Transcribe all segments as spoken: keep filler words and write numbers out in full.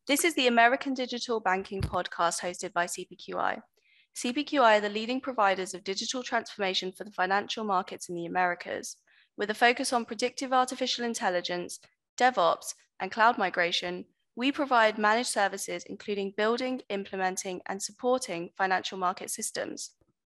This is the American Digital Banking Podcast hosted by C P Q I. C P Q I are the leading providers of digital transformation for the financial markets in the Americas. With a focus on predictive artificial intelligence, DevOps, and cloud migration, we provide managed services including building, implementing, and supporting financial market systems.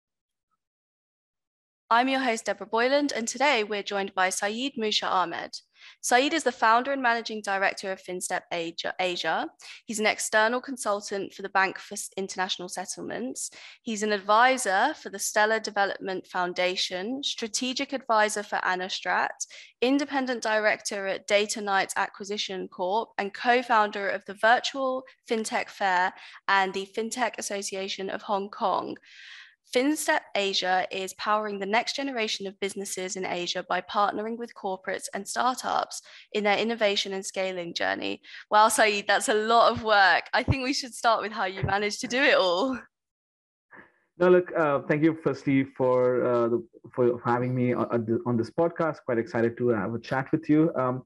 I'm your host, Deborah Boyland, and today we're joined by Saeed Musha Ahmed. Saeed is the founder and managing director of FinStep Asia. He's an external consultant for the Bank for International Settlements. He's an advisor for the Stellar Development Foundation, strategic advisor for Anastrat, independent director at Data Knights Acquisition Corp, and co-founder of the Virtual FinTech Fair and the FinTech Association of Hong Kong. FinStep Asia is powering the next generation of businesses in Asia by partnering with corporates and startups in their innovation and scaling journey. Wow, Saeed, that's a lot of work. I think we should start with how you managed to do it all. No, look, uh, thank you firstly for uh, the, for having me on, on this podcast. Quite excited to have a chat with you. Um,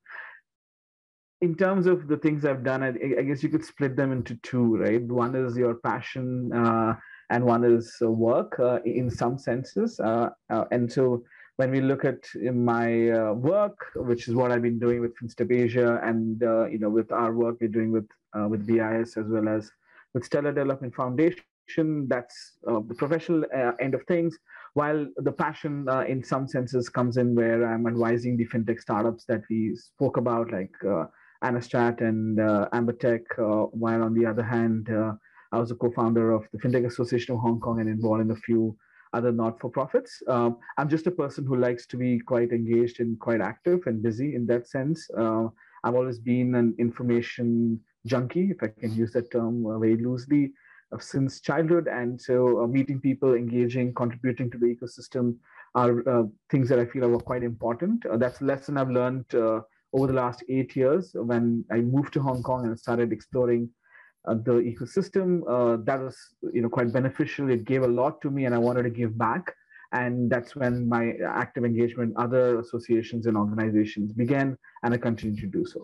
in terms of the things I've done, I, I guess you could split them into two, right? One is your passion, uh, and one is uh, work uh, in some senses. Uh, uh, and so when we look at my uh, work, which is what I've been doing with FinStep Asia, and uh, you know, with our work we're doing with uh, with B I S as well as with Stellar Development Foundation, that's uh, the professional uh, end of things. While the passion, uh, in some senses, comes in where I'm advising the fintech startups that we spoke about, like uh, Anastrat and uh, Ambertech. Uh, while on the other hand, uh, I was a co-founder of the FinTech Association of Hong Kong and involved in a few other not-for-profits. Um, I'm just a person who likes to be quite engaged and quite active and busy in that sense. Uh, I've always been an information junkie, if I can use that term uh, very loosely, uh, since childhood. And so uh, meeting people, engaging, contributing to the ecosystem are uh, things that I feel are quite important. Uh, that's a lesson I've learned uh, over the last eight years when I moved to Hong Kong and started exploring Uh, the ecosystem. Uh, that was, you know, quite beneficial. It gave a lot to me, and I wanted to give back. And that's when my active engagement, other associations and organizations began, and I continue to do so.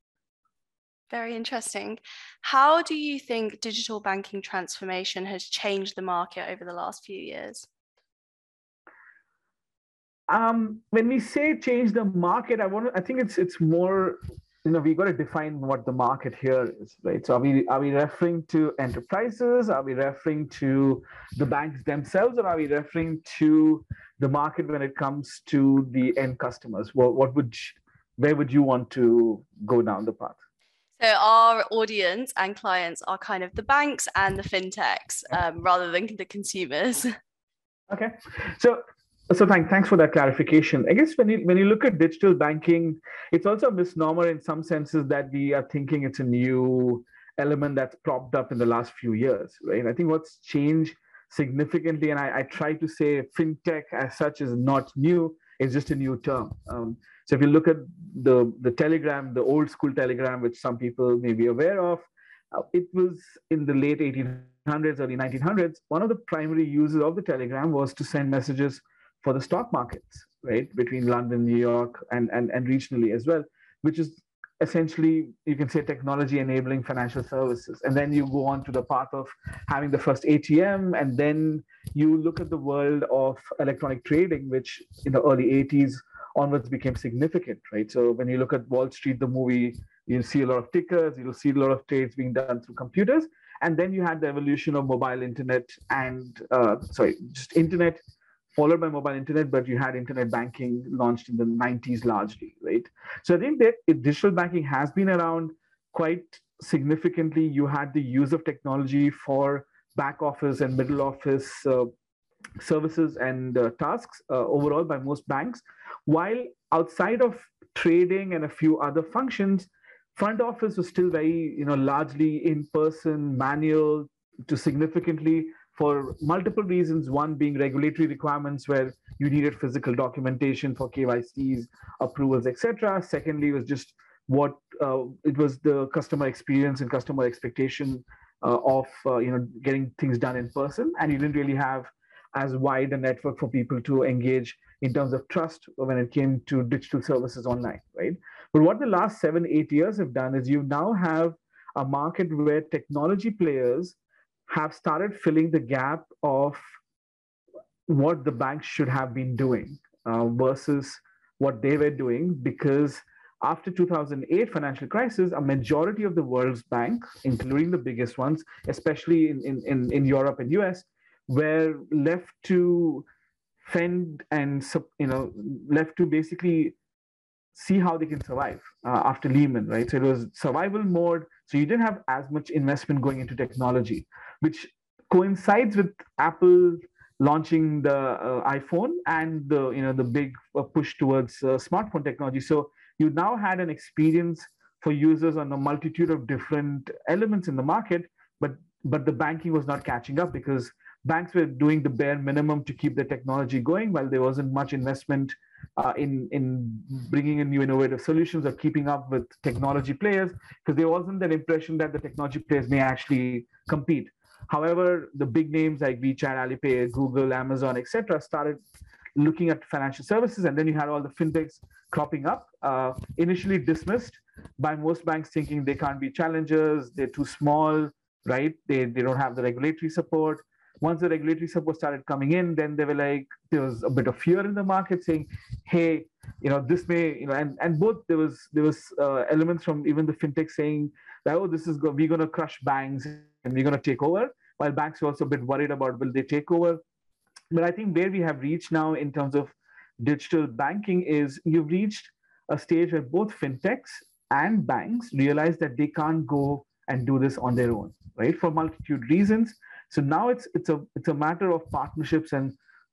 Very interesting. How do you think digital banking transformation has changed the market over the last few years? Um, when we say change the market, I want to, I think it's it's more. You know, we got to define what the market here is, right? So are we are we referring to enterprises? Are we referring to the banks themselves, or are we referring to the market when it comes to the end customers? What what would where would you want to go down the path? So our audience and clients are kind of the banks and the fintechs, um, rather than the consumers. Okay, so. So thank, thanks for that clarification. I guess when you when you look at digital banking, it's also a misnomer in some senses that we are thinking it's a new element that's propped up in the last few years, right? I think what's changed significantly, and I, I try to say fintech as such is not new, it's just a new term. Um, so if you look at the, the telegram, the old school telegram, which some people may be aware of, uh, it was in the late eighteen hundreds, early nineteen hundreds, one of the primary uses of the telegram was to send messages for the stock markets, right, between London, New York, and, and, and regionally as well, which is essentially, you can say, technology enabling financial services. And then you go on to the path of having the first A T M, and then you look at the world of electronic trading, which in the early eighties onwards became significant, right? So when you look at Wall Street, the movie, you'll see a lot of tickers, you'll see a lot of trades being done through computers. And then you had the evolution of mobile internet and, uh, sorry, just internet, followed by mobile internet, but you had internet banking launched in the nineties largely, right? So I think that digital banking has been around quite significantly. You had the use of technology for back office and middle office uh, services and uh, tasks uh, overall by most banks, while outside of trading and a few other functions, front office was still very, you know, largely in-person, manual to significantly, for multiple reasons. One being regulatory requirements where you needed physical documentation for K Y Cs, approvals, et cetera. Secondly, was just what uh, it was the customer experience and customer expectation uh, of uh, you know, getting things done in person, and you didn't really have as wide a network for people to engage in terms of trust when it came to digital services online, right? But what the last seven, eight years have done is you now have a market where technology players have started filling the gap of what the banks should have been doing uh, versus what they were doing, because after two thousand eight financial crisis, a majority of the world's banks, including the biggest ones, especially in, in, in, in Europe and U S, were left to fend and you know left to basically see how they can survive uh, after Lehman, right? So it was survival mode. So you didn't have as much investment going into technology, which coincides with Apple launching the uh, iPhone and the you know the big uh, push towards uh, smartphone technology. So you now had an experience for users on a multitude of different elements in the market, but but the banking was not catching up because banks were doing the bare minimum to keep the technology going, while there wasn't much investment uh, in in bringing in new innovative solutions or keeping up with technology players, because there wasn't that impression that the technology players may actually compete. However, the big names like WeChat, Alipay, Google, Amazon, et cetera, started looking at financial services, and then you had all the fintechs cropping up, uh, initially dismissed by most banks, thinking they can't be challengers, they're too small, right? They, they don't have the regulatory support. Once the regulatory support started coming in, then they were like, there was a bit of fear in the market saying, hey, you know, this may, you know, and, and both there was there was uh, elements from even the fintech saying that, oh, this is, go- we're going to crush banks and we're going to take over, while banks were also a bit worried about, will they take over? But I think where we have reached now in terms of digital banking is you've reached a stage where both fintechs and banks realize that they can't go and do this on their own, right? For multitude reasons. So now it's it's a it's a matter of partnerships and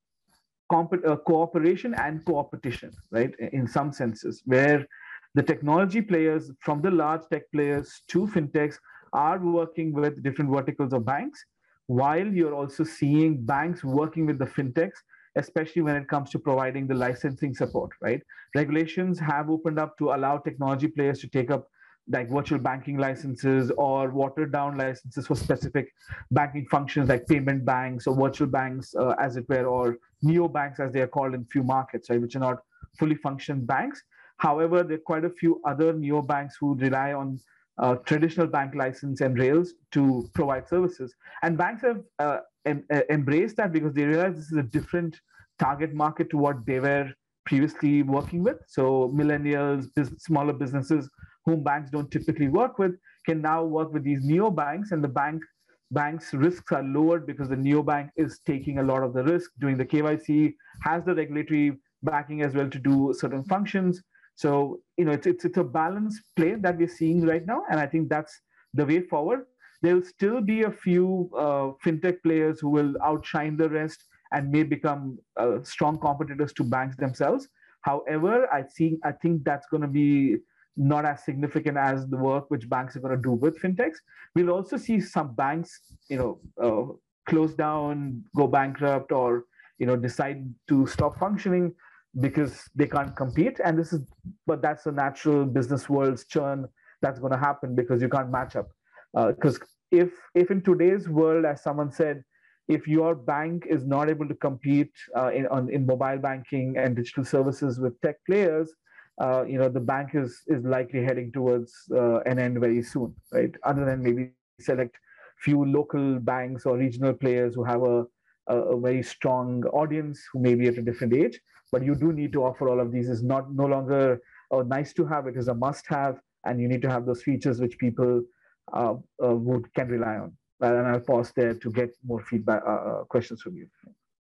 comp- uh, cooperation and co-opetition, right? In some senses, where the technology players, from the large tech players to fintechs, are working with different verticals of banks, while you're also seeing banks working with the fintechs, especially when it comes to providing the licensing support, right? Regulations have opened up to allow technology players to take up like virtual banking licenses or watered down licenses for specific banking functions like payment banks or virtual banks, uh, as it were, or neo banks as they are called in few markets, right, which are not fully functioned banks. However, there are quite a few other neo banks who rely on uh, traditional bank license and rails to provide services. And banks have uh, em- uh, embraced that because they realize this is a different target market to what they were previously working with. So millennials, business, smaller businesses whom banks don't typically work with can now work with these neo banks, and the bank banks risks are lowered because the neobank is taking a lot of the risk, doing the K Y C, has the regulatory backing as well to do certain functions. So you know it's it's, it's a balanced play that we're seeing right now, and I think that's the way forward. There'll still be a few uh, fintech players who will outshine the rest and may become uh, strong competitors to banks themselves. However, I think I think that's going to be not as significant as the work which banks are going to do with fintechs. We'll also see some banks, you know, uh, close down, go bankrupt, or you know, decide to stop functioning because they can't compete. And this is, but that's a natural business world's churn that's going to happen because you can't match up. Because uh, if if in today's world, as someone said, if your bank is not able to compete uh, in on, in mobile banking and digital services with tech players, uh, you know, the bank is is likely heading towards uh, an end very soon, right? Other than maybe select few local banks or regional players who have a, a, a very strong audience who may be at a different age. But you do need to offer all of these. It's not no longer oh, nice to have, it is a must have, and you need to have those features which people uh, uh, would can rely on. And I'll pause there to get more feedback, uh, questions from you.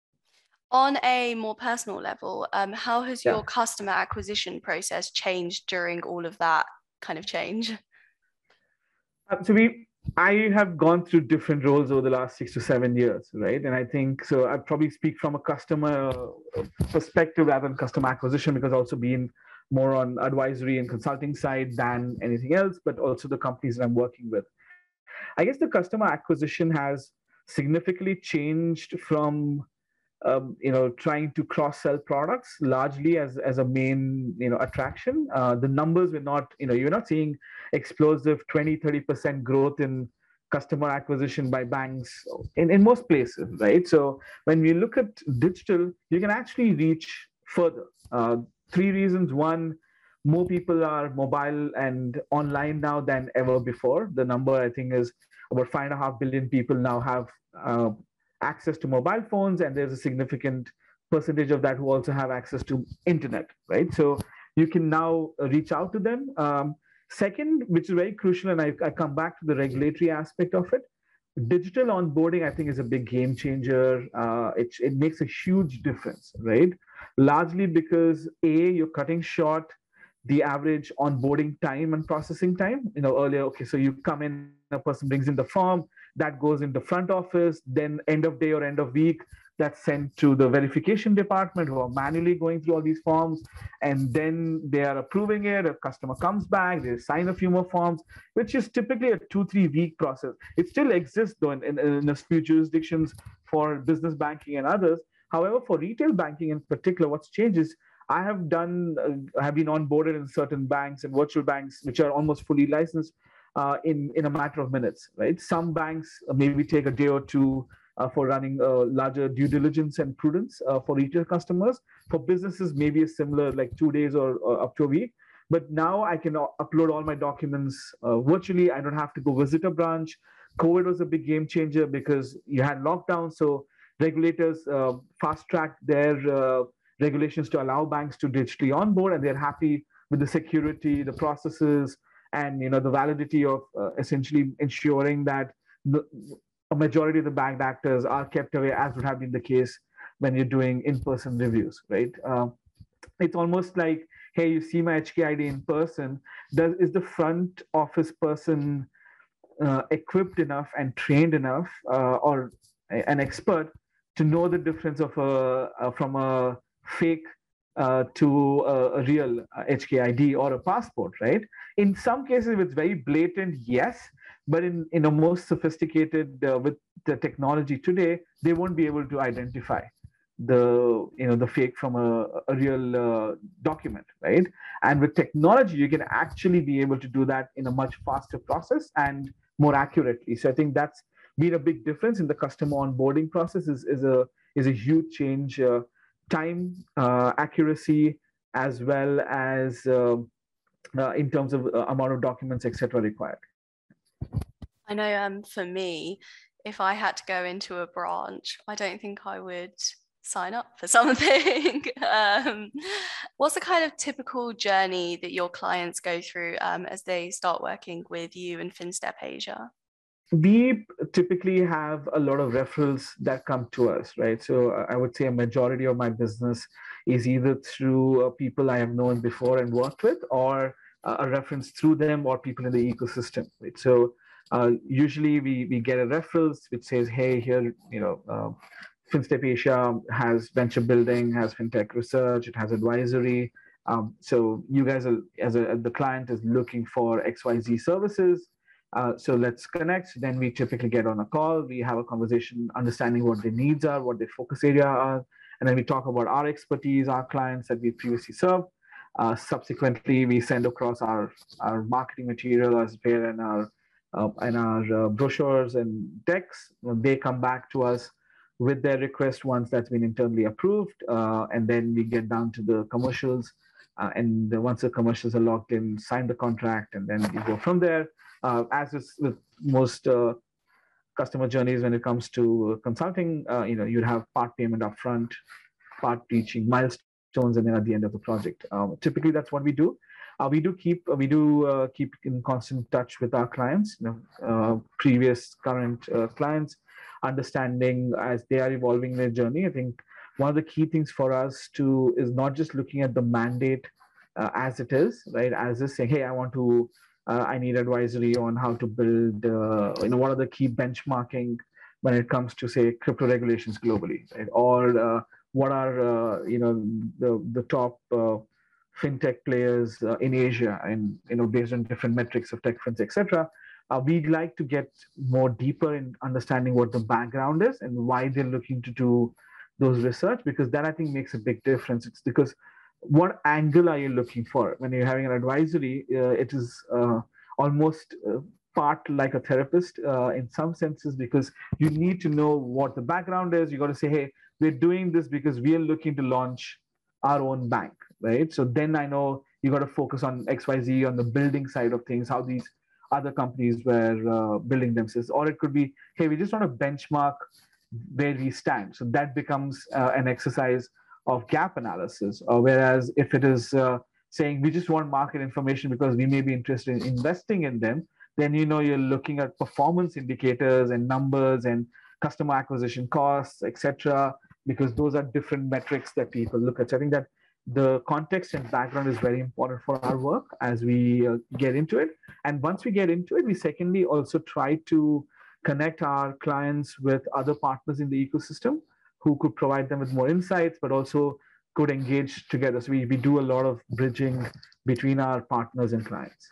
On a more personal level, um, how has Yeah. your customer acquisition process changed during all of that kind of change? Uh, so we, I have gone through different roles over the last six to seven years, right? And I think so. I probably speak from a customer perspective rather than customer acquisition, because also being more on advisory and consulting side than anything else, but also the companies that I'm working with. I guess the customer acquisition has significantly changed from um, you know trying to cross sell products largely as as a main you know attraction. Uh, the numbers were not, you know you're not seeing explosive twenty thirty percent growth in customer acquisition by banks in, in most places, right? So when we look at digital, you can actually reach further. Uh, three reasons. One, more people are mobile and online now than ever before. The number I think is about five and a half billion people now have uh, access to mobile phones, and there's a significant percentage of that who also have access to internet, right? So you can now reach out to them. Um, second, which is very crucial, and I, I come back to the regulatory aspect of it. Digital onboarding, I think, is a big game changer. Uh, it, it makes a huge difference, right? Largely because A, you're cutting short the average onboarding time and processing time. You know, earlier, okay, so you come in, a person brings in the form, that goes into front office, then end of day or end of week, that's sent to the verification department who are manually going through all these forms, and then they are approving it. A customer comes back, they sign a few more forms, which is typically a two, three week process. It still exists though in, in, in a few jurisdictions for business banking and others. However, for retail banking in particular, what's changed is I have done, uh, have been onboarded in certain banks and virtual banks, which are almost fully licensed uh, in, in a matter of minutes, right? Some banks maybe take a day or two uh, for running a larger due diligence and prudence uh, for retail customers. For businesses, maybe a similar like two days or, or up to a week. But now I can upload all my documents uh, virtually. I don't have to go visit a branch. COVID was a big game changer because you had lockdown. So regulators uh, fast-tracked their uh, regulations to allow banks to digitally onboard, and they're happy with the security, the processes, and you know the validity of uh, essentially ensuring that the, a majority of the bank actors are kept away, as would have been the case when you're doing in-person reviews, right? Uh, it's almost like, hey, you see my H K I D in person. Does is the front office person uh, equipped enough and trained enough, uh, or an expert to know the difference of a, a from a fake uh, to a, a real H K I D or a passport, right? In some cases, if it's very blatant, yes, but in, in a most sophisticated, uh, with the technology today, they won't be able to identify the you know the fake from a, a real uh, document, right? And with technology, you can actually be able to do that in a much faster process and more accurately. So I think that's been a big difference in the customer onboarding process. is, is a is a huge change. Uh, time, uh, accuracy, as well as uh, uh, in terms of uh, amount of documents, et cetera, required. I know um, for me, if I had to go into a branch, I don't think I would sign up for something. um, what's the kind of typical journey that your clients go through um, as they start working with you in FinStep Asia? We typically have a lot of referrals that come to us, right? So I would say a majority of my business is either through uh, people I have known before and worked with, or uh, a reference through them, or people in the ecosystem, right? So uh, usually we we get a referral which says, hey, here, you know, uh, FinStep Asia has venture building, has fintech research, it has advisory. Um, so you guys are, as a as the client is looking for X Y Z services. Uh, so let's connect. Then we typically get on a call. We have a conversation, understanding what their needs are, what their focus area are, and then we talk about our expertise, our clients that we previously served. Uh, subsequently, we send across our our marketing material as well, and our uh, and our uh, brochures and decks. They come back to us with their request once that's been internally approved, uh, and then we get down to the commercials. Uh, and once the commercials are locked in, sign the contract, and then we go from there. Uh, as is with most uh, customer journeys, when it comes to consulting, uh, you know, you'd have part payment upfront, part reaching milestones, and then at the end of the project. Um, typically, that's what we do. Uh, we do keep we do uh, keep in constant touch with our clients, you know, uh, previous, current uh, clients, understanding as they are evolving their journey. I think one of the key things for us to is not just looking at the mandate uh, as it is, right? As is saying, hey, I want to. Uh, I need advisory on how to build, uh, you know, what are the key benchmarking when it comes to, say, crypto regulations globally, right? Or uh, what are, uh, you know, the, the top uh, fintech players uh, in Asia, and, you know, based on different metrics of tech funds, et cetera. Uh, we'd like to get more deeper in understanding what the background is and why they're looking to do those research, because that I think makes a big difference. It's because what angle are you looking for when you're having an advisory? Uh, it is uh, almost uh, part like a therapist uh, in some senses, because you need to know what the background is. You got to say, hey, we're doing this because we are looking to launch our own bank, right? So then I know you got to focus on X Y Z on the building side of things, how these other companies were uh, building themselves. Or it could be, hey, we just want to benchmark where we stand. So that becomes uh, an exercise of gap analysis. Uh, whereas if it is uh, saying we just want market information because we may be interested in investing in them, then you know you're looking at performance indicators and numbers and customer acquisition costs, et cetera, because those are different metrics that people look at. So I think that the context and background is very important for our work as we uh, get into it. And once we get into it, we secondly also try to connect our clients with other partners in the ecosystem who could provide them with more insights, but also could engage together. So we, we do a lot of bridging between our partners and clients.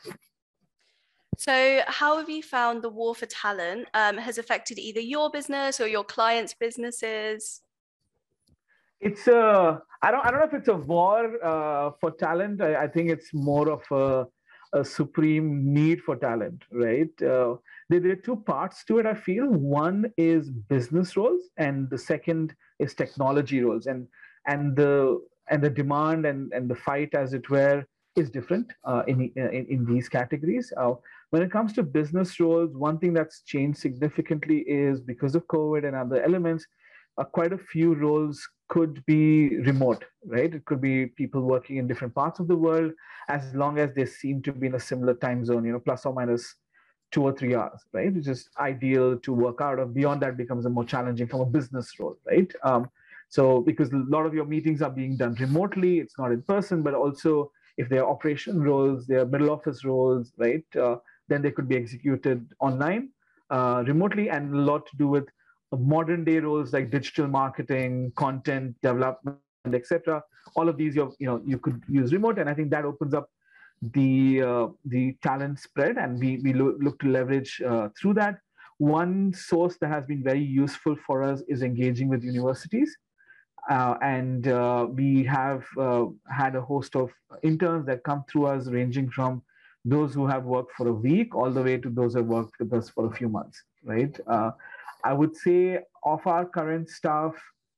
So how have you found the war for talent um, has affected either your business or your clients' businesses? It's a, I don't, I don't know if it's a war uh, for talent. I, I think it's more of a, a supreme need for talent, right? Uh, there, there are two parts to it, I feel. One is business roles, and the second is technology roles. And and the and the demand and, and the fight, as it were, is different uh, in, in in these categories. Uh, when it comes to business roles, one thing that's changed significantly is because of COVID and other elements, uh, quite a few roles could be remote, right? It could be people working in different parts of the world, as long as they seem to be in a similar time zone, you know, plus or minus two or three hours, right? Which is ideal to work out of. Beyond that becomes a more challenging from a business role, right? Um, so because a lot of your meetings are being done remotely, it's not in person, but also if they're operation roles, they're middle office roles, right? Uh, then they could be executed online, uh, remotely, and a lot to do with modern day roles like digital marketing, content development, et cetera. All of these, you you know, you could use remote, and I think that opens up the uh, the talent spread, and we we lo- look to leverage uh, through that. One source that has been very useful for us is engaging with universities, uh, and uh, we have uh, had a host of interns that come through us, ranging from those who have worked for a week all the way to those who have worked with us for a few months, right? Uh, I would say of our current staff,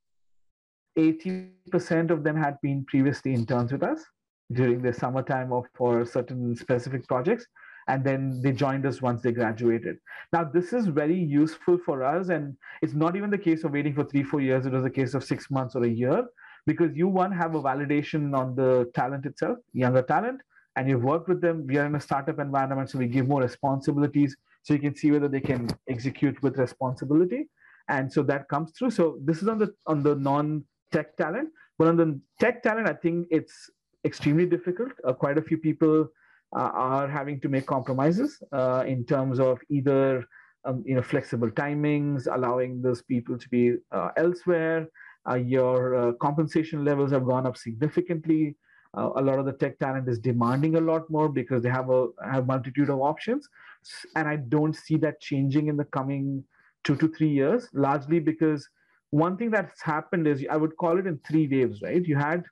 eighty percent of them had been previously interns with us during the summertime or for certain specific projects. And then they joined us once they graduated. Now, this is very useful for us. And it's not even the case of waiting for three, four years. It was a case of six months or a year, because you, one, have a validation on the talent itself, younger talent, and you've worked with them. We are in a startup environment, so we give more responsibilities so you can see whether they can execute with responsibility. And so that comes through. So this is on the on the non-tech talent. But on the tech talent, I think it's extremely difficult. Uh, quite a few people uh, are having to make compromises uh, in terms of either um, you know, flexible timings, allowing those people to be uh, elsewhere. Uh, your uh, compensation levels have gone up significantly. Uh, a lot of the tech talent is demanding a lot more because they have a have multitude of options, and I don't see that changing in the coming two to three years. Largely because one thing that's happened is, I would call it in three waves, right? You had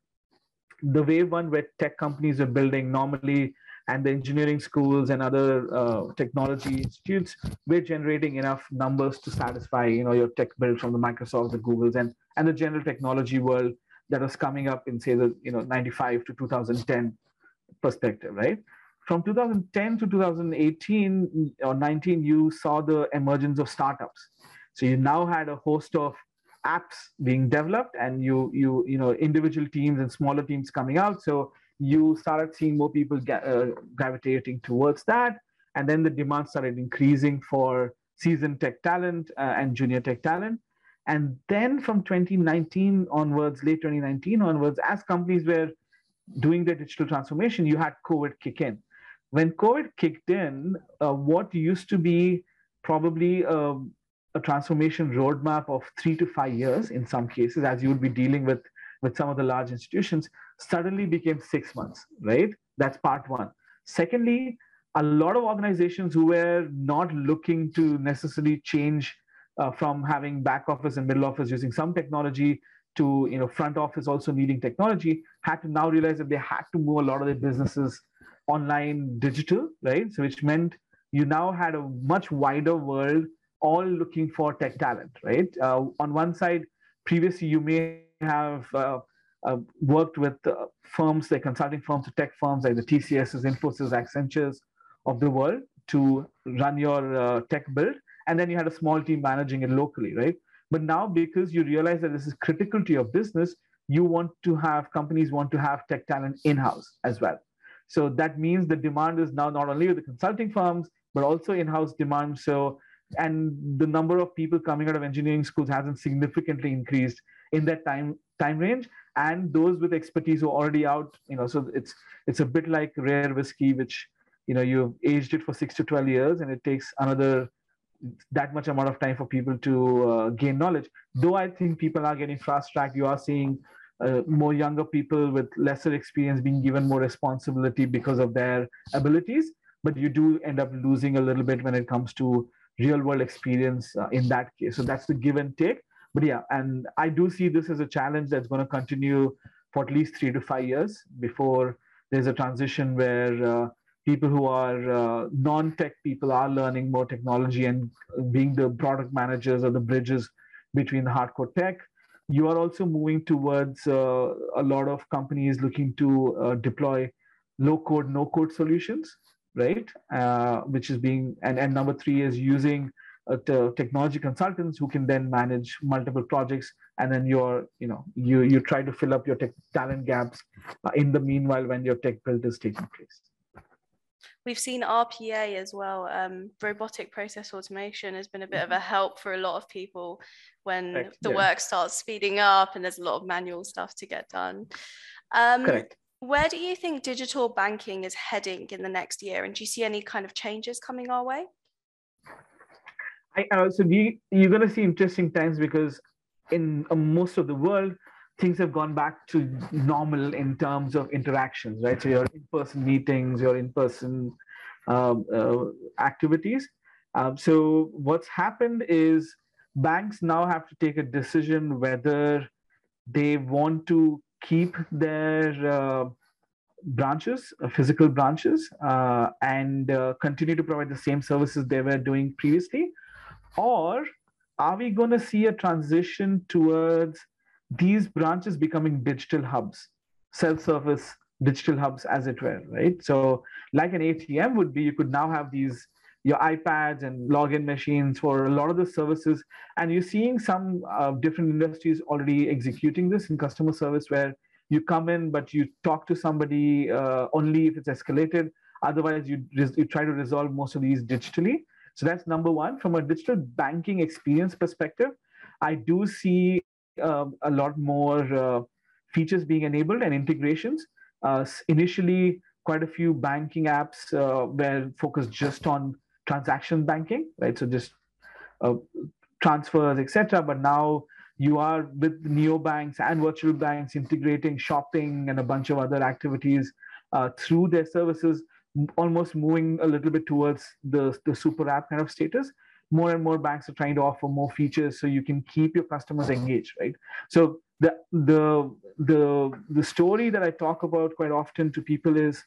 the wave one where tech companies are building normally, and the engineering schools and other uh, technology institutes were generating enough numbers to satisfy, you know, your tech build from the Microsoft, the Googles, and and the general technology world that was coming up in, say, the, you know, ninety-five to two thousand ten perspective, right? From two thousand ten to two thousand eighteen or nineteen, you saw the emergence of startups. So you now had a host of apps being developed, and you you you know, individual teams and smaller teams coming out. So you started seeing more people ga- uh, gravitating towards that, and then the demand started increasing for seasoned tech talent uh, and junior tech talent. And then from twenty nineteen onwards, late twenty nineteen onwards, as companies were doing their digital transformation, you had COVID kick in. When COVID kicked in, uh, what used to be probably a, a transformation roadmap of three to five years in some cases, as you would be dealing with, with some of the large institutions, suddenly became six months, right? That's part one. Secondly, a lot of organizations who were not looking to necessarily change uh, from having back office and middle office using some technology to, you know, front office also needing technology, had to now realize that they had to move a lot of their businesses online, digital, right? So which meant you now had a much wider world all looking for tech talent, right? Uh, on one side, previously you may have uh, uh, worked with uh, firms like consulting firms, tech firms like the T C Ss, Infosys, Accentures of the world to run your uh, tech build. And then you had a small team managing it locally, right? But now, because you realize that this is critical to your business, you want to have companies want to have tech talent in-house as well. So that means the demand is now not only with the consulting firms, but also in-house demand. So, and the number of people coming out of engineering schools hasn't significantly increased in that time time range. And those with expertise who are already out, you know, so it's it's a bit like rare whiskey, which, you know, you've aged it for six to twelve years, and it takes another that much amount of time for people to uh, gain knowledge. Though I think people are getting fast tracked, you are seeing uh, more younger people with lesser experience being given more responsibility because of their abilities, but you do end up losing a little bit when it comes to real world experience uh, in that case. So that's the give and take. But yeah, and I do see this as a challenge that's going to continue for at least three to five years before there's a transition where uh, people who are uh, non-tech people are learning more technology and being the product managers or the bridges between the hardcore tech. You are also moving towards uh, a lot of companies looking to uh, deploy low-code, no-code solutions, right? Uh, which is being, and, and number three is using uh, t- technology consultants who can then manage multiple projects, and then you're, you know, you you try to fill up your tech talent gaps uh, in the meanwhile when your tech build is taking place. We've seen R P A as well. Um, robotic process automation has been a bit of a help for a lot of people when Correct. the yeah. work starts speeding up and there's a lot of manual stuff to get done. Um, Correct. Where do you think digital banking is heading in the next year? And do you see any kind of changes coming our way? I also, we, you're going to see interesting times because in uh, most of the world, things have gone back to normal in terms of interactions, right? So your in-person meetings, your in-person uh, uh, activities. Um, so what's happened is banks now have to take a decision whether they want to keep their uh, branches, uh, physical branches, uh, and uh, continue to provide the same services they were doing previously, or are we going to see a transition towards these branches becoming digital hubs, self-service digital hubs, as it were, right? So like an A T M would be, you could now have these, your iPads and login machines for a lot of the services. And you're seeing some uh, different industries already executing this in customer service, where you come in, but you talk to somebody uh, only if it's escalated. Otherwise, you, you try to resolve most of these digitally. So that's number one. From a digital banking experience perspective, I do see uh, a lot more uh, features being enabled and integrations. Uh, initially, quite a few banking apps uh, were focused just on transaction banking, right? So just uh, transfers, et cetera. But now you are with neobanks and virtual banks integrating shopping and a bunch of other activities uh, through their services, almost moving a little bit towards the, the super app kind of status. More and more banks are trying to offer more features so you can keep your customers engaged, right? So the the the the story that I talk about quite often to people is,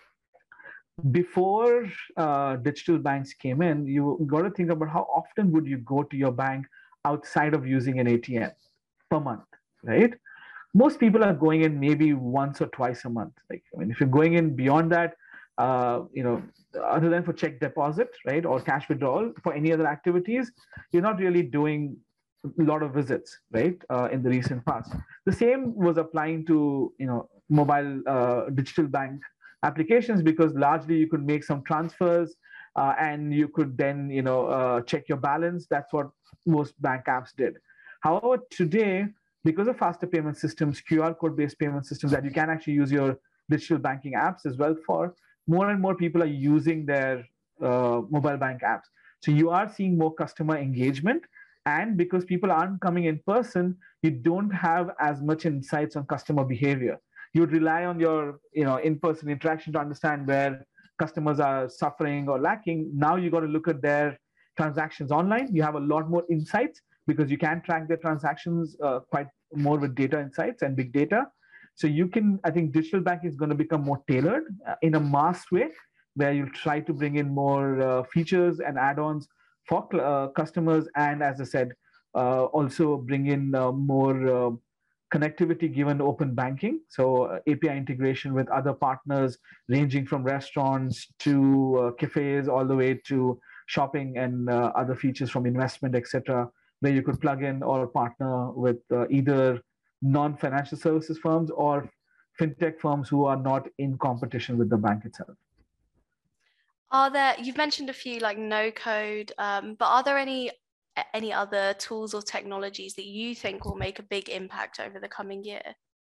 before uh, digital banks came in, you got to think about how often would you go to your bank outside of using an A T M per month, right? Most people are going in maybe once or twice a month. Like, I mean, if you're going in beyond that, uh, you know, other than for check deposit, right, or cash withdrawal, for any other activities, you're not really doing a lot of visits, right, uh, in the recent past. The same was applying to, you know, mobile uh, digital bank applications, because largely you could make some transfers uh, and you could then, you know, uh, check your balance. That's what most bank apps did. However, today, because of faster payment systems, Q R code-based payment systems that you can actually use your digital banking apps as well for, more and more people are using their uh, mobile bank apps. So you are seeing more customer engagement. And because people aren't coming in person, you don't have as much insights on customer behavior. You would rely on your, you know, in-person interaction to understand where customers are suffering or lacking. Now you got to look at their transactions online. You have a lot more insights because you can track their transactions uh, quite more with data insights and big data. So you can, I think digital banking is going to become more tailored uh, in a mass way, where you'll try to bring in more uh, features and add-ons for uh, customers. And as I said, uh, also bring in uh, more uh, connectivity given open banking. So uh, A P I integration with other partners, ranging from restaurants to uh, cafes, all the way to shopping and uh, other features from investment, et cetera, where you could plug in or partner with uh, either non-financial services firms or fintech firms who are not in competition with the bank itself. Are there, you've mentioned a few like no code, um, but are there any any other tools or technologies that you think will make a big impact over the coming year?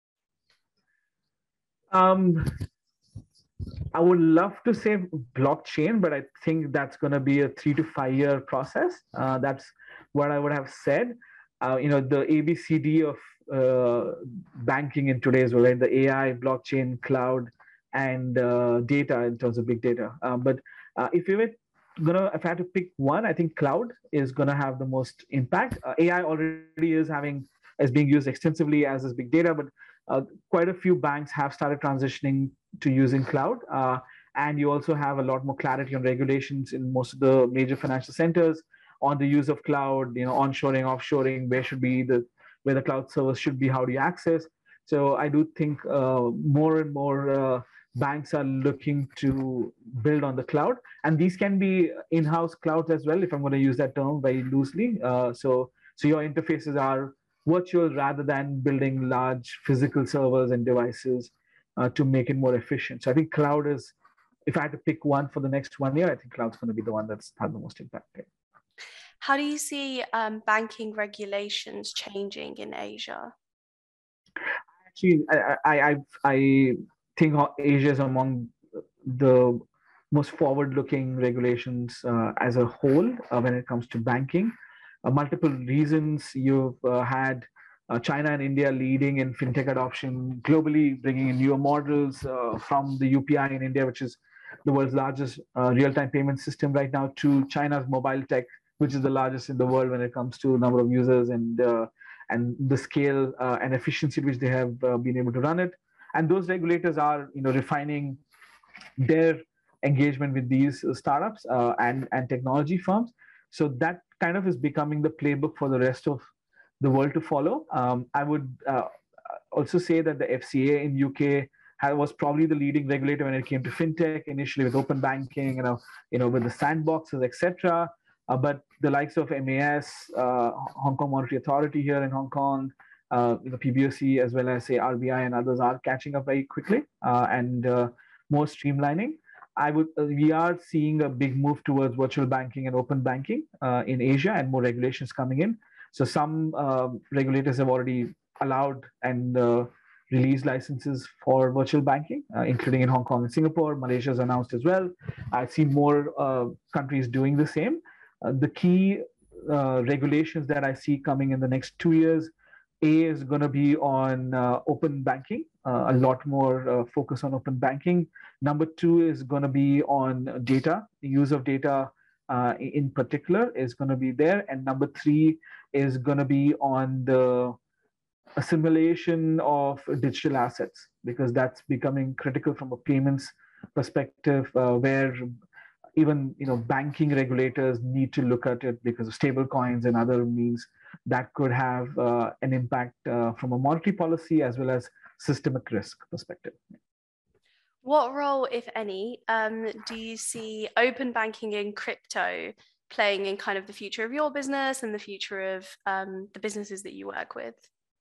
Um, I would love to say blockchain, but I think that's going to be a three to five year process. Uh, that's what I would have said. Uh, you know, the A B C D of uh, banking in today's world, right? The A I, blockchain, cloud, and uh, data in terms of big data. Um, but uh, if you were gonna, if I had to pick one, I think cloud is gonna have the most impact. Uh, A I already is having is being used extensively as is big data, but uh, quite a few banks have started transitioning to using cloud. Uh, and you also have a lot more clarity on regulations in most of the major financial centers on the use of cloud, you know, onshoring, offshoring, where should be the where the cloud service should be, how do you access. So I do think uh, more and more uh, banks are looking to build on the cloud, and these can be in-house clouds as well, if I'm going to use that term very loosely. Uh, so so your interfaces are virtual rather than building large physical servers and devices uh, to make it more efficient. So I think cloud is, if I had to pick one for the next one year, I think cloud's going to be the one that's had the most impact. How do you see um, banking regulations changing in Asia? Actually, I, I, I, I think Asia is among the most forward-looking regulations uh, as a whole uh, when it comes to banking. Uh, multiple reasons. You've uh, had uh, China and India leading in fintech adoption globally, bringing in newer models uh, from the U P I in India, which is the world's largest uh, real-time payment system right now, to China's mobile tech, which is the largest in the world when it comes to number of users and uh, and the scale uh, and efficiency which they have uh, been able to run it. And those regulators are, you know, refining their engagement with these startups uh, and and technology firms. So that kind of is becoming the playbook for the rest of the world to follow. Um, I would uh, also say that the F C A in U K had, was probably the leading regulator when it came to fintech, initially with open banking, you know, you know, with the sandboxes, et cetera. Uh, but the likes of M A S, uh, Hong Kong Monetary Authority here in Hong Kong, uh, the P B O C, as well as say R B I and others are catching up very quickly uh, and uh, more streamlining. I would uh, we are seeing a big move towards virtual banking and open banking uh, in Asia, and more regulations coming in. So some uh, regulators have already allowed and uh, released licenses for virtual banking, uh, including in Hong Kong and Singapore. Malaysia has announced as well. I've seen more uh, countries doing the same. Uh, the key uh, regulations that I see coming in the next two years, A is going to be on uh, open banking, uh, a lot more uh, focus on open banking. Number two is going to be on data, the use of data uh, in particular is going to be there. And number three is going to be on the assimilation of digital assets, because that's becoming critical from a payments perspective, uh, where even, you know, banking regulators need to look at it because of stable coins and other means that could have uh, an impact uh, from a monetary policy as well as systemic risk perspective. What role, if any, um, do you see open banking and crypto playing in kind of the future of your business and the future of um, the businesses that you work with?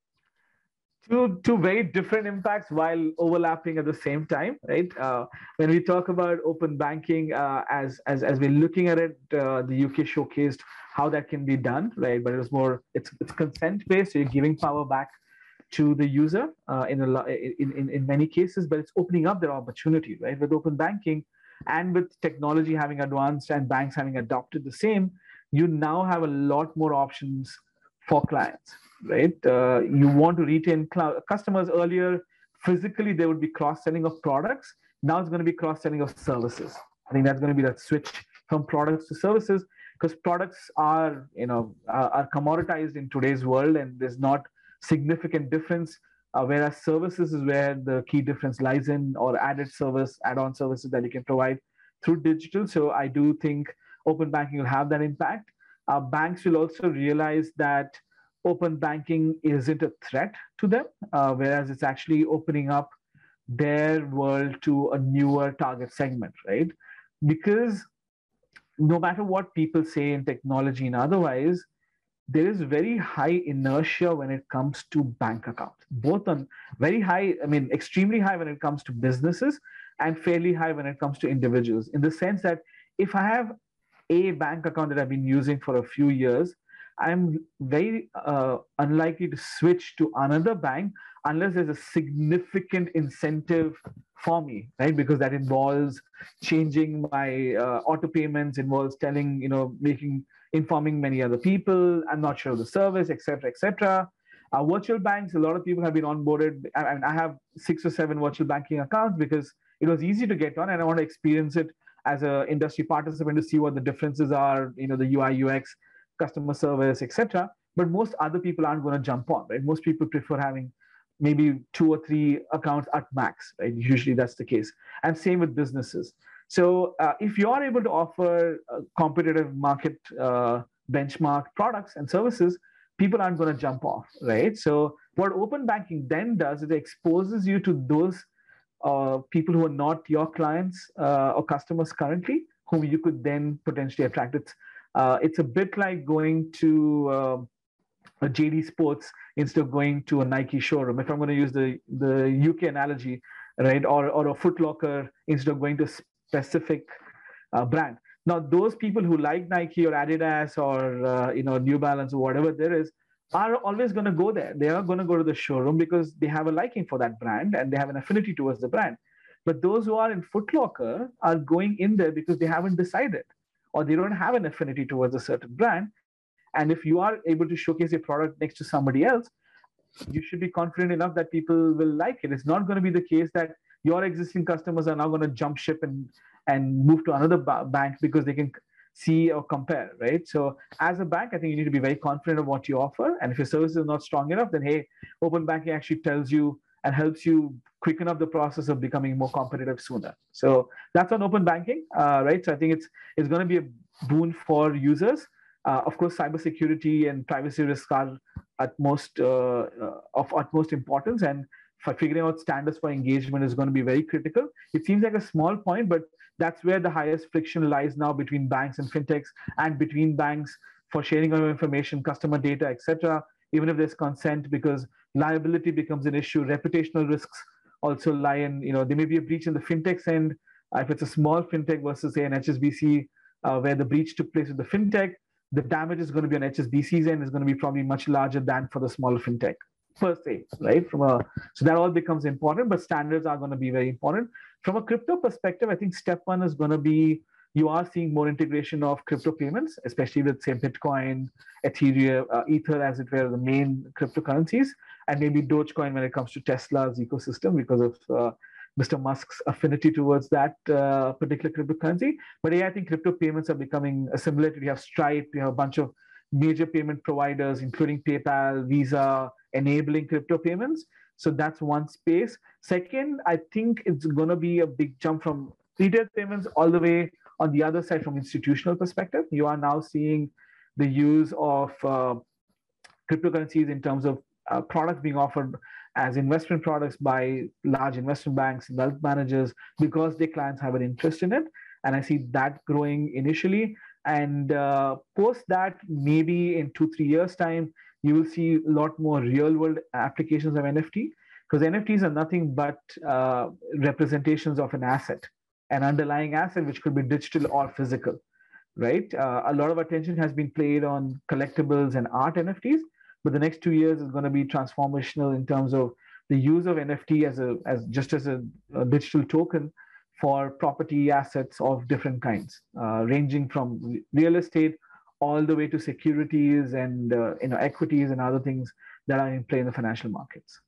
Two, two very different impacts while overlapping at the same time, right? Uh, when we talk about open banking, uh, as, as as we're looking at it, uh, the U K showcased how that can be done, right? But it was more, it's it's consent based, so you're giving power back to the user uh, in, a, in, in, in many cases, but it's opening up their opportunity, right? With open banking and with technology having advanced and banks having adopted the same, you now have a lot more options for clients, right? Uh, you want to retain cl- customers. Earlier, physically, there would be cross-selling of products. Now it's going to be cross-selling of services. I think that's going to be that switch from products to services, because products are, you know, are, are commoditized in today's world, and there's not significant difference, uh, whereas services is where the key difference lies in, or added service, add-on services that you can provide through digital. So I do think open banking will have that impact. Uh, banks will also realize that open banking isn't a threat to them, uh, whereas it's actually opening up their world to a newer target segment, right? Because no matter what people say in technology and otherwise, there is very high inertia when it comes to bank accounts, both on very high, I mean, extremely high when it comes to businesses and fairly high when it comes to individuals, in the sense that if I have a bank account that I've been using for a few years, I'm very uh, unlikely to switch to another bank unless there's a significant incentive for me, right? Because that involves changing my uh, auto payments, involves telling, you know, making, informing many other people. I'm not sure of the service, et cetera, et cetera. Uh, virtual banks, a lot of people have been onboarded. I, I I have six or seven virtual banking accounts because it was easy to get on, and I want to experience it as an industry participant to see what the differences are, you know, the U I, U X, customer service, et cetera. But most other people aren't going to jump on, right? Most people prefer having maybe two or three accounts at max, right? Usually that's the case. And same with businesses. So uh, if you are able to offer uh, competitive market uh, benchmark products and services, people aren't going to jump off, right? So what open banking then does is it exposes you to those uh, people who are not your clients uh, or customers currently, whom you could then potentially attract. It's uh, it's a bit like going to uh, a J D Sports instead of going to a Nike showroom. If I'm going to use the the U K analogy, right, or or a Foot Locker instead of going to a specific uh, brand. Now, those people who like Nike or Adidas or uh, you know New Balance or whatever there is are always going to go there. They are going to go to the showroom because they have a liking for that brand and they have an affinity towards the brand. But those who are in Foot Locker are going in there because they haven't decided or they don't have an affinity towards a certain brand. And if you are able to showcase your product next to somebody else, you should be confident enough that people will like it. It's not going to be the case that your existing customers are now going to jump ship and and move to another ba- bank because they can see or compare, right? So as a bank, I think you need to be very confident of what you offer. And if your service is not strong enough, then hey, open banking actually tells you and helps you quicken up the process of becoming more competitive sooner. So that's on open banking, uh, right? So I think it's it's going to be a boon for users. Uh, of course, cybersecurity and privacy risks are utmost uh, uh, of utmost importance, and for figuring out standards for engagement is going to be very critical. It seems like a small point, but that's where the highest friction lies now between banks and fintechs and between banks for sharing of information, customer data, et cetera. Even if there's consent, because liability becomes an issue, reputational risks also lie in, you know, there may be a breach in the fintech's end. Uh, if it's a small fintech versus, say, an H S B C, uh, where the breach took place with the fintech, the damage is going to be on H S B C's end is going to be probably much larger than for the smaller fintech per se, right? From a so that all becomes important, but standards are going to be very important. From a crypto perspective, I think step one is going to be you are seeing more integration of crypto payments, especially with say Bitcoin, Ethereum, uh, Ether, as it were, the main cryptocurrencies, and maybe Dogecoin when it comes to Tesla's ecosystem because of uh, Mister Musk's affinity towards that uh, particular cryptocurrency. But yeah, I think crypto payments are becoming assimilated. You have Stripe, you have a bunch of major payment providers, including PayPal, Visa, enabling crypto payments. So that's one space. Second, I think it's going to be a big jump from retail payments all the way on the other side from institutional perspective. You are now seeing the use of uh, cryptocurrencies in terms of uh, products being offered as investment products by large investment banks, wealth managers, because their clients have an interest in it. And I see that growing initially. And uh, post that, maybe in two, three years' time, you will see a lot more real world applications of N F T, because N F Ts are nothing but uh, representations of an asset, an underlying asset, which could be digital or physical, right? Uh, a lot of attention has been played on collectibles and art N F Ts, but the next two years is going to be transformational in terms of the use of N F T as a as just as a, a digital token for property assets of different kinds, uh, ranging from real estate all the way to securities and uh, you know equities and other things that are in play in the financial markets.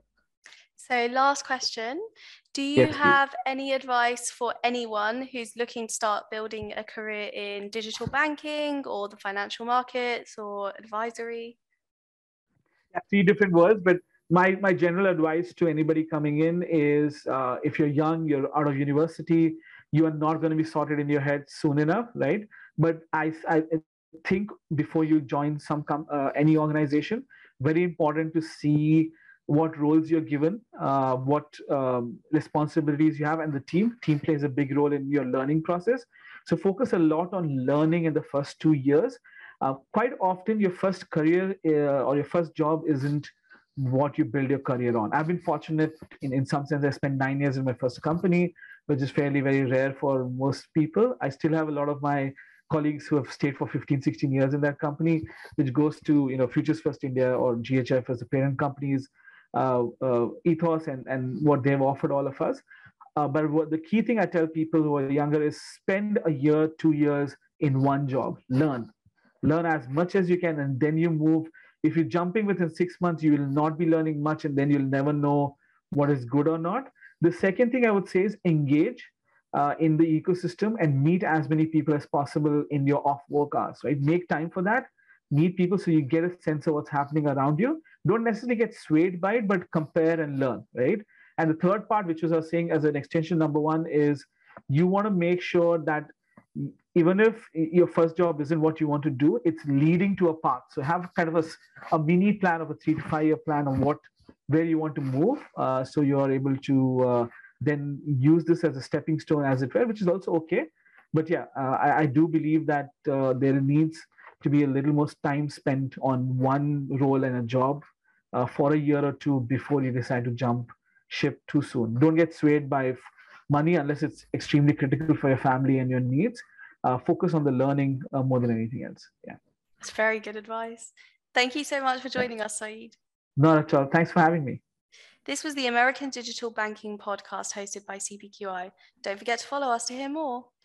So last question, do you Yes, have any advice for anyone who's looking to start building a career in digital banking or the financial markets or advisory? Yeah, three different words, but my, my general advice to anybody coming in is uh, if you're young, you're out of university, you are not going to be sorted in your head soon enough, right? But I, I think before you join some com- uh, any organization. Very important to see what roles you're given, uh, what um, responsibilities you have, and the team. Team plays a big role in your learning process. So focus a lot on learning in the first two years. Uh, quite often, your first career uh, or your first job isn't what you build your career on. I've been fortunate in, in some sense. I spent nine years in my first company, which is fairly very rare for most people. I still have a lot of my colleagues who have stayed for fifteen, sixteen years in that company, which goes to, you know, Futures First India or G H F as the parent company's uh, uh, ethos and, and what they've offered all of us. Uh, but what the key thing I tell people who are younger is spend a year, two years in one job. Learn. Learn as much as you can, and then you move. If you're jumping within six months, you will not be learning much, and then you'll never know what is good or not. The second thing I would say is engage uh, in the ecosystem and meet as many people as possible in your off work hours, right? Make time for that. Meet people so you get a sense of what's happening around you. Don't necessarily get swayed by it, but compare and learn, right? And the third part, which was I was saying as an extension number one, is you want to make sure that even if your first job isn't what you want to do, it's leading to a path. So have kind of a, a mini plan of a three to five year plan of what where you want to move. Uh, so you are able to uh, then use this as a stepping stone, as it were, which is also okay. But yeah, uh, I, I do believe that uh, there needs to be a little more time spent on one role and a job uh, for a year or two before you decide to jump ship too soon. Don't get swayed by money unless it's extremely critical for your family and your needs. Uh, focus on the learning uh, more than anything else. Yeah. That's very good advice. Thank you so much for joining us, Saeed. Not at all. Thanks for having me. This was the American Digital Banking Podcast hosted by C P Q I. Don't forget to follow us to hear more.